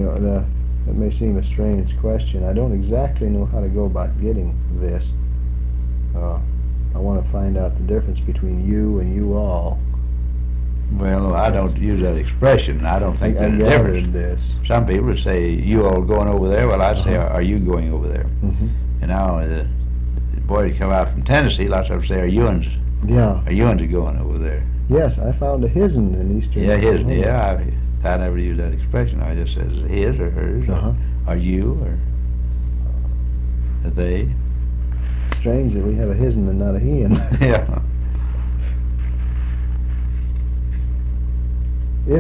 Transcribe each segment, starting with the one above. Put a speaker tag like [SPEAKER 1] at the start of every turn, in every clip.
[SPEAKER 1] That may seem a strange question. I don't exactly know how to go about getting this. I want to find out the difference between you and you all.
[SPEAKER 2] Well, I don't use that expression. I don't think
[SPEAKER 1] I
[SPEAKER 2] there's a difference.
[SPEAKER 1] this.
[SPEAKER 2] Some people say, you all going over there? Well, I'd say, are you going over there?
[SPEAKER 1] Mm-hmm.
[SPEAKER 2] And now, the boy to come out from Tennessee, lots of them say, are you going over there?
[SPEAKER 1] Yes, I found a his'n in eastern
[SPEAKER 2] Oklahoma. Yeah, I never use that expression. I just says his or hers, or are you, or are they.
[SPEAKER 1] Strange that we have a his'n and not a hen.
[SPEAKER 2] Yeah.
[SPEAKER 1] If,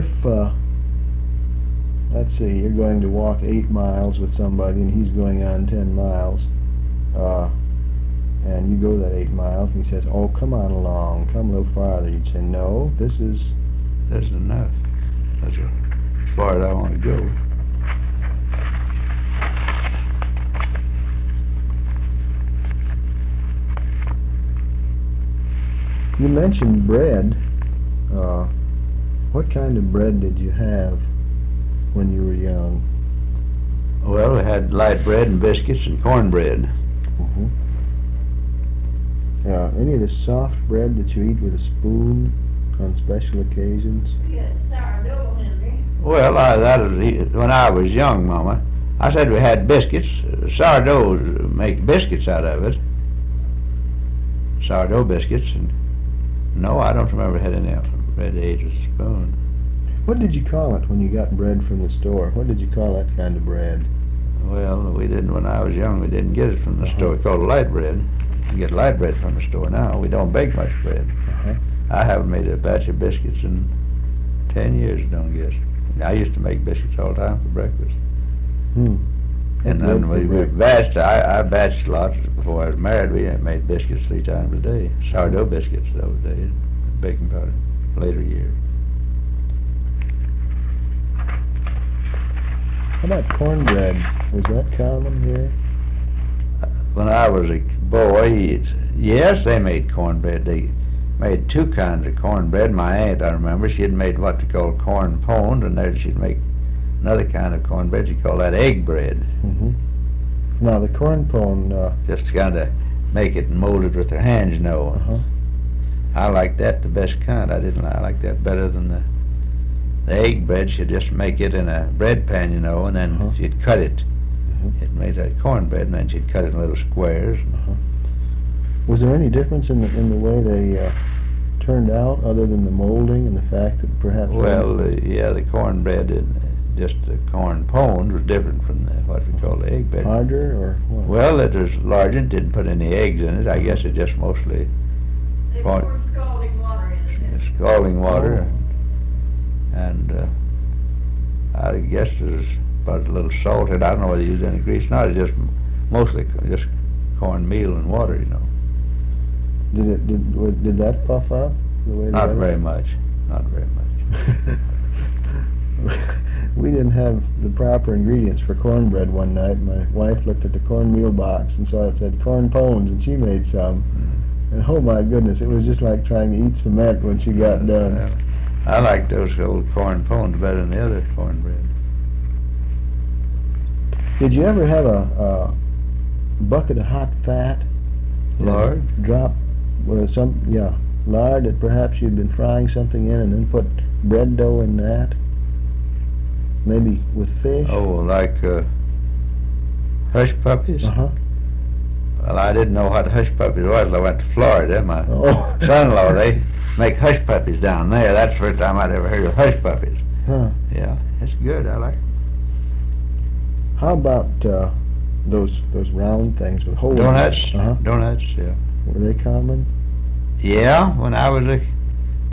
[SPEAKER 1] let's see, you're going to walk 8 miles with somebody and he's going on 10 miles, and you go that 8 miles and he says, oh, come on along, come a little farther. You'd say, no, this is
[SPEAKER 2] enough. That's as far as I want to go.
[SPEAKER 1] You mentioned bread. What kind of bread did you have when you were young?
[SPEAKER 2] Well, we had light bread and biscuits and cornbread.
[SPEAKER 1] Mm-hmm. Any of the soft bread that you eat with a spoon on special occasions?
[SPEAKER 3] Yes, sourdough, Henry.
[SPEAKER 2] Well, that was when I was young, Mama. I said we had biscuits. Sourdough make biscuits out of it. Sourdough biscuits, and no, I don't remember had any of them. Bread to eat with a spoon.
[SPEAKER 1] What did you call it when you got bread from the store? What did you call that kind of bread?
[SPEAKER 2] Well, we didn't when I was young. We didn't get it from the store. We called it light bread. You get light bread from the store now. We don't bake much bread. I haven't made a batch of biscuits in 10 years, I don't guess. I used to make biscuits all the time for breakfast. And then we batched. I batched lots before I was married. We made biscuits 3 times a day. Sourdough biscuits those days. Baking powder. Later years.
[SPEAKER 1] How about cornbread? Was that common here?
[SPEAKER 2] When I was a boy, yes, they made cornbread. They made 2 kinds of cornbread. My aunt, I remember, she had made what they called corn pone, and there she'd make another kind of cornbread. She called that egg bread.
[SPEAKER 1] Mm-hmm. Now the corn pone,
[SPEAKER 2] just kind of make it and mold it with their hands, you know. I like that the best kind. I like that better than the egg bread. She'd just make it in a bread pan, you know, and then she'd cut it. It made that cornbread, and then she'd cut it in little squares.
[SPEAKER 1] Was there any difference in the way they turned out, other than the molding and the fact that perhaps?
[SPEAKER 2] Well, yeah, the cornbread and just the corn pone was different from what we call the egg bread.
[SPEAKER 1] Harder or what?
[SPEAKER 2] Well, it was larger. It didn't put any eggs in it. I guess it just mostly.
[SPEAKER 3] They poured scalding water in it.
[SPEAKER 2] Scalding water, and I guess there's about a little salt. I don't know whether they used any grease. Not just mostly just cornmeal and water, you know.
[SPEAKER 1] Did that puff up the way?
[SPEAKER 2] Not very much. Not very much.
[SPEAKER 1] We didn't have the proper ingredients for cornbread one night. My wife looked at the cornmeal box and saw it said corn pones, and she made some. And oh my goodness, it was just like trying to eat cement when she got done.
[SPEAKER 2] I like those old corn pones better than the other cornbread.
[SPEAKER 1] Did you ever have a bucket of hot fat?
[SPEAKER 2] Lard?
[SPEAKER 1] Drop lard that perhaps you'd been frying something in, and then put bread dough in that? Maybe with fish?
[SPEAKER 2] Oh, like hush puppies? Well, I didn't know what hush puppies was until I went to Florida. My son-in-law, they make hush puppies down there. That's the first time I'd ever heard of hush puppies. Yeah, it's good. I like it.
[SPEAKER 1] How about those round things with holes?
[SPEAKER 2] Donuts? Donuts, yeah.
[SPEAKER 1] Were they common?
[SPEAKER 2] Yeah, when I was a